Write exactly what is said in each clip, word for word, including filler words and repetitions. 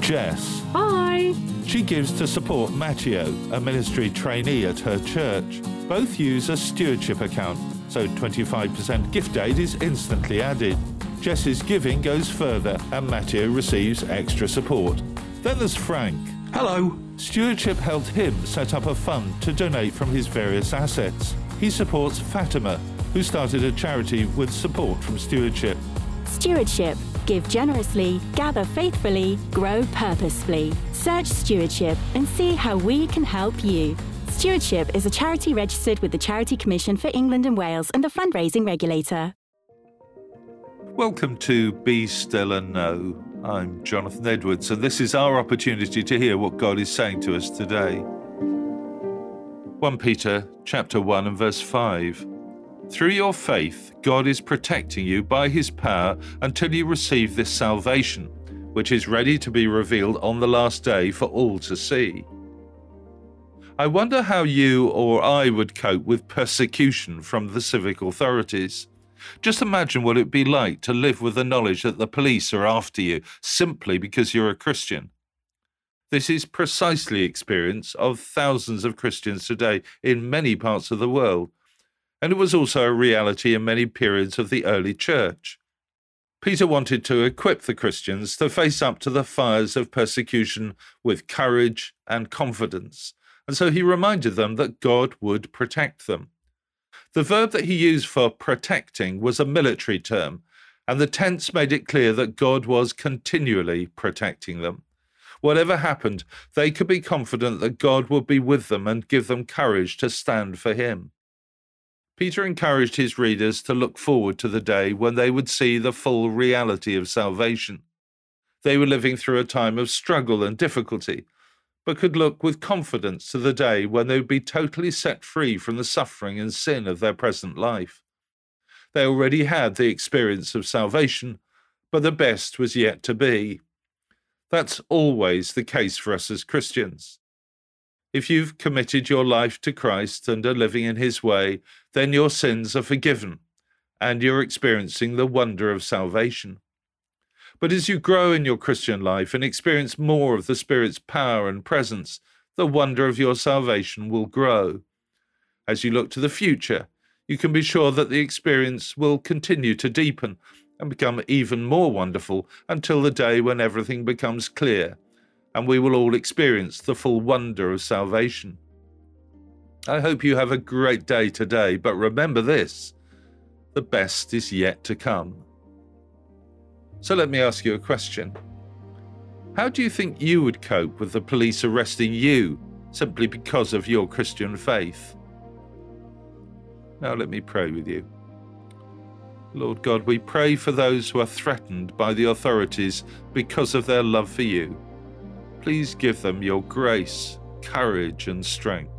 Jess. Hi. She gives to support Matteo, a ministry trainee at her church. Both use a stewardship account, so twenty-five percent gift aid is instantly added. Jess's giving goes further and Matteo receives extra support. Then there's Frank. Hello. Stewardship helped him set up a fund to donate from his various assets. He supports Fatima, who started a charity with support from Stewardship. Stewardship. Give generously, gather faithfully, grow purposefully. Search Stewardship and see how we can help you. Stewardship is a charity registered with the Charity Commission for England and Wales and the fundraising regulator. Welcome to Be Still and Know. I'm Jonathan Edwards, and this is our opportunity to hear what God is saying to us today. First Peter chapter one and verse five. Through your faith, God is protecting you by his power until you receive this salvation, which is ready to be revealed on the last day for all to see. I wonder how you or I would cope with persecution from the civic authorities. Just imagine what it would be like to live with the knowledge that the police are after you simply because you're a Christian. This is precisely the experience of thousands of Christians today in many parts of the world, and it was also a reality in many periods of the early church. Peter wanted to equip the Christians to face up to the fires of persecution with courage and confidence, and so he reminded them that God would protect them. The verb that he used for protecting was a military term, and the tense made it clear that God was continually protecting them. Whatever happened, they could be confident that God would be with them and give them courage to stand for him. Peter encouraged his readers to look forward to the day when they would see the full reality of salvation. They were living through a time of struggle and difficulty, but could look with confidence to the day when they would be totally set free from the suffering and sin of their present life. They already had the experience of salvation, but the best was yet to be. That's always the case for us as Christians. If you've committed your life to Christ and are living in his way, then your sins are forgiven, and you're experiencing the wonder of salvation. But as you grow in your Christian life and experience more of the Spirit's power and presence, the wonder of your salvation will grow. As you look to the future, you can be sure that the experience will continue to deepen and become even more wonderful until the day when everything becomes clear, and we will all experience the full wonder of salvation. I hope you have a great day today, but remember this: the best is yet to come. So let me ask you a question. How do you think you would cope with the police arresting you simply because of your Christian faith? Now let me pray with you. Lord God, we pray for those who are threatened by the authorities because of their love for you. Please give them your grace, courage, and strength.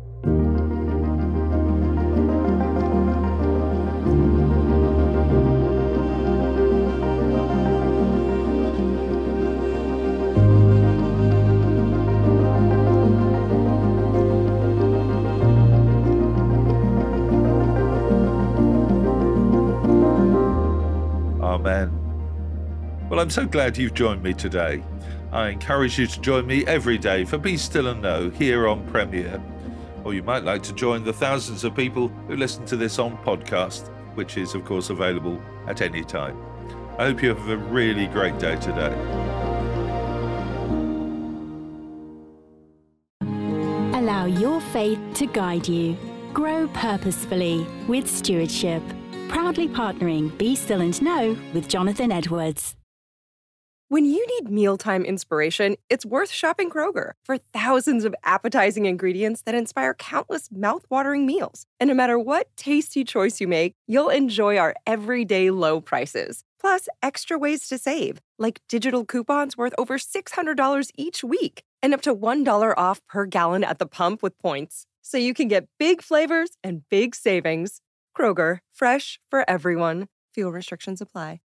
Amen. Well, I'm so glad you've joined me today. I encourage you to join me every day for Be Still and Know here on Premier. Or you might like to join the thousands of people who listen to this on podcast, which is, of course, available at any time. I hope you have a really great day today. Allow your faith to guide you. Grow purposefully with Stewardship. Proudly partnering Be Still and Know with Jonathan Edwards. When you need mealtime inspiration, it's worth shopping Kroger for thousands of appetizing ingredients that inspire countless mouth-watering meals. And no matter what tasty choice you make, you'll enjoy our everyday low prices. Plus, extra ways to save, like digital coupons worth over six hundred dollars each week and up to one dollar off per gallon at the pump with points. So you can get big flavors and big savings. Kroger, fresh for everyone. Fuel restrictions apply.